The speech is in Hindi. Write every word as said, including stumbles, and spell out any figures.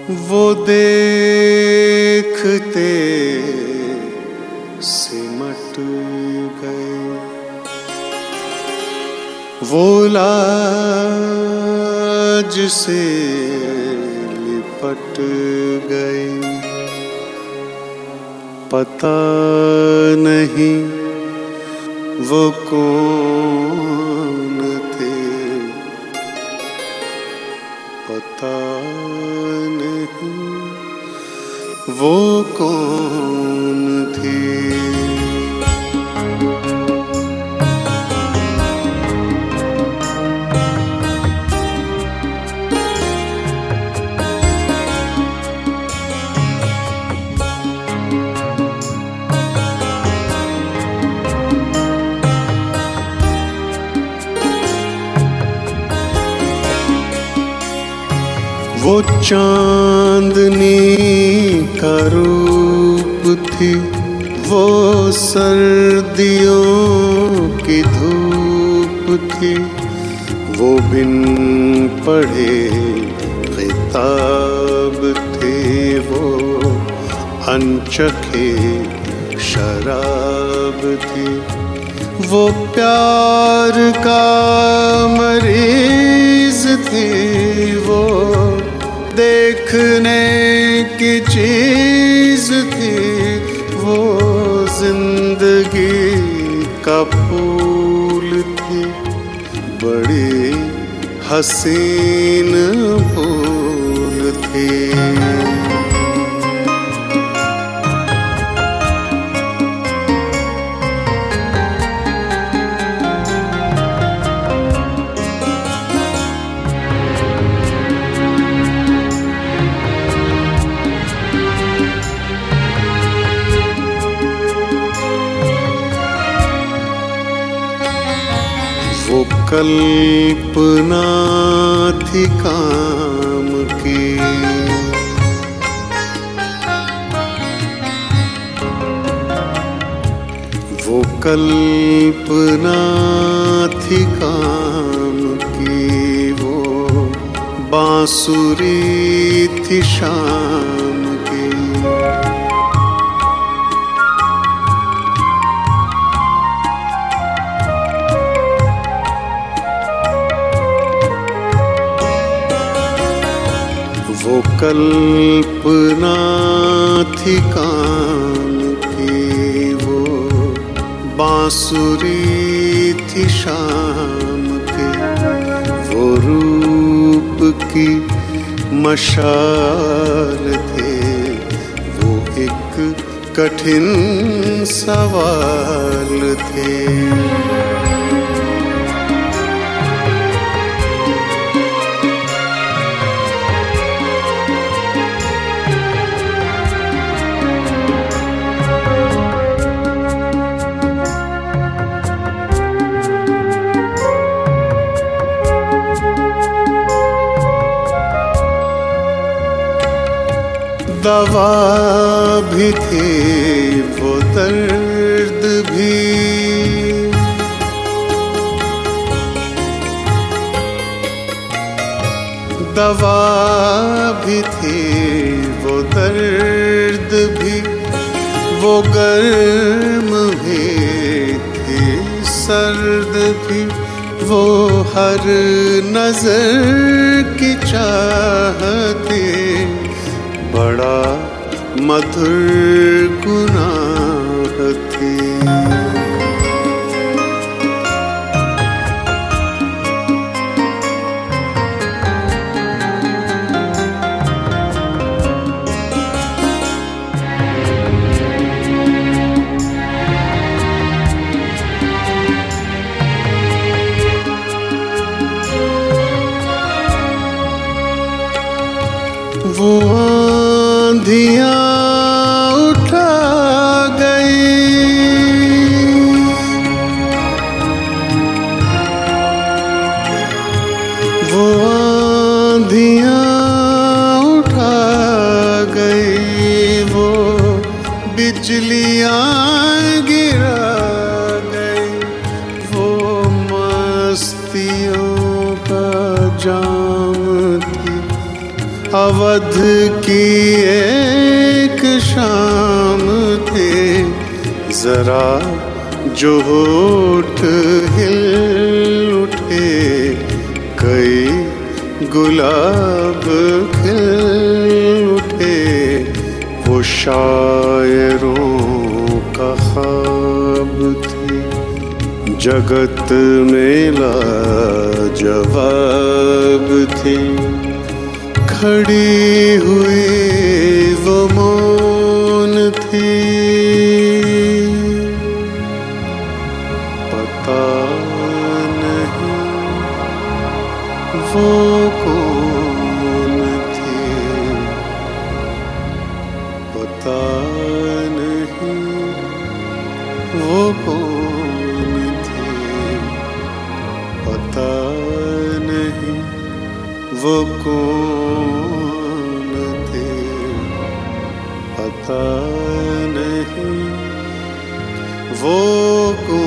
वो देखते सिमट गए, वो लाज से लिपट गए। पता नहीं वो कौन थे, पता नहीं वो कौन थे। वो चांदनी का रूप थी, वो सर्दियों की धूप थी, वो बिन पढ़े किताब थे, वो अनचखे शराब थी, वो प्यार का मरीज थी, वो देखने की चीज थी, वो जिंदगी का फूल थी, बड़ी हसीन फूल थी। वो कल्पना थी काम की, वो कल्पना थी काम की, वो बांसुरी थी शाम की। वो कल्पना थी काम की, वो बांसुरी थी शाम की, वो रूप की मशाल थे, वो एक कठिन सवाल थे। दवा भी थे वो दर्द भी, दवा भी थे वो दर्द भी, वो गर्म भी थे सर्द भी, वो हर नजर की चाहते, बड़ा मधुर गुनाह थी। वो आंधियाँ उठा गई, वो आंधियाँ उठा गई, वो बिजलियाँ गिरा गई, वो मस्तियों का जाम थी, अवध की एक शाम थे, जरा जो होठ हिल उठे, कई गुलाब खिल उठे। वो शायरों का ख्वाब थे, जगत में लाजवाब थे। खड़ी हुई वो मौन थी, पता नहीं वो कौन थी, पता नहीं वो कौन थी, पता नहीं वो कौन थे, पता नहीं वो कौन